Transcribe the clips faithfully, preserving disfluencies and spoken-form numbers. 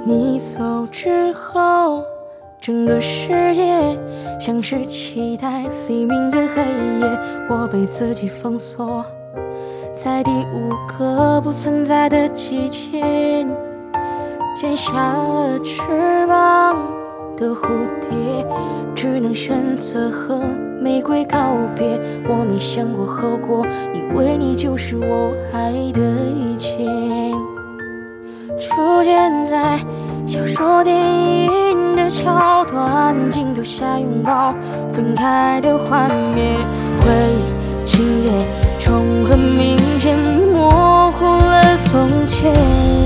你走之后，整个世界像是期待黎明的黑夜，我被自己封锁在第五个不存在的季节，剪下了翅膀的蝴蝶，只能选择和玫瑰告别。我没想过后果，以为你就是我爱的一切。出现在小说、电影的桥段，镜头下拥抱分开的画面，回忆情节重合，明显模糊了从前。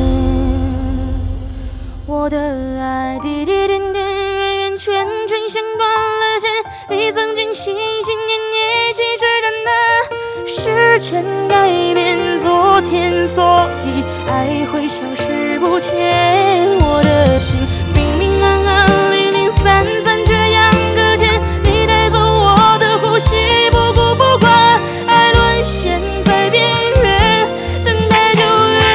我的爱滴滴点点，圆圆圈圈像断了线，你曾经心心念念，细致淡淡。时间改变昨天，所以爱会消失不见。我的心明明暗暗，零零散散，却样搁浅。你带走我的呼吸，不顾不管，爱沦陷在边缘，等待救援。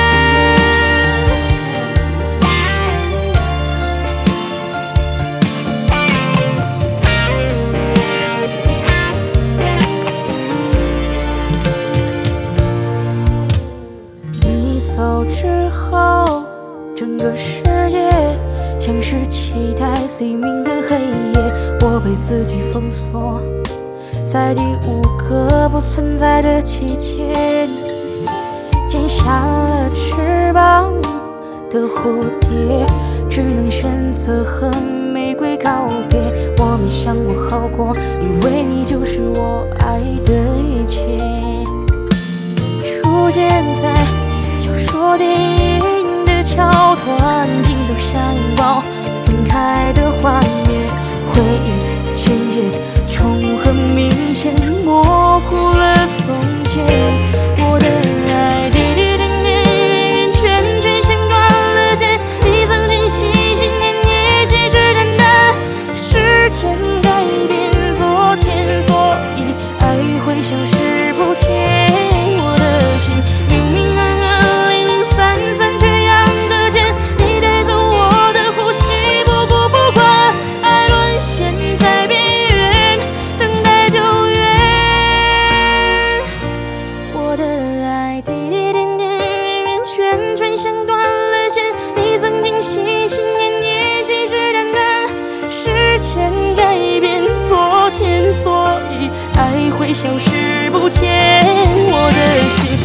你走之后，整个世界像是期待黎明的黑夜，我被自己封锁在第五个不存在的季节，剪下了翅膀的蝴蝶，只能选择和玫瑰告别。我没想过后果，以为你就是我爱的一切。出现在小说、电影的桥段，镜头下拥抱分开的画面，回忆情节重合，明显模糊了从前。我的爱滴滴点点，圆圆圈圈像断了线，你曾经心心念念，细致淡淡。时间改变昨天，所以爱会消失不见。我的心明明暗暗，零零散散，却样搁浅。你带走我的呼吸，不顾不管，爱沦陷在边缘，等待救援。我的爱滴滴点点，圆圆圈圈像断了线，你曾经心心念念，细致淡淡。时间改变昨天，所以爱会消失不见。我的心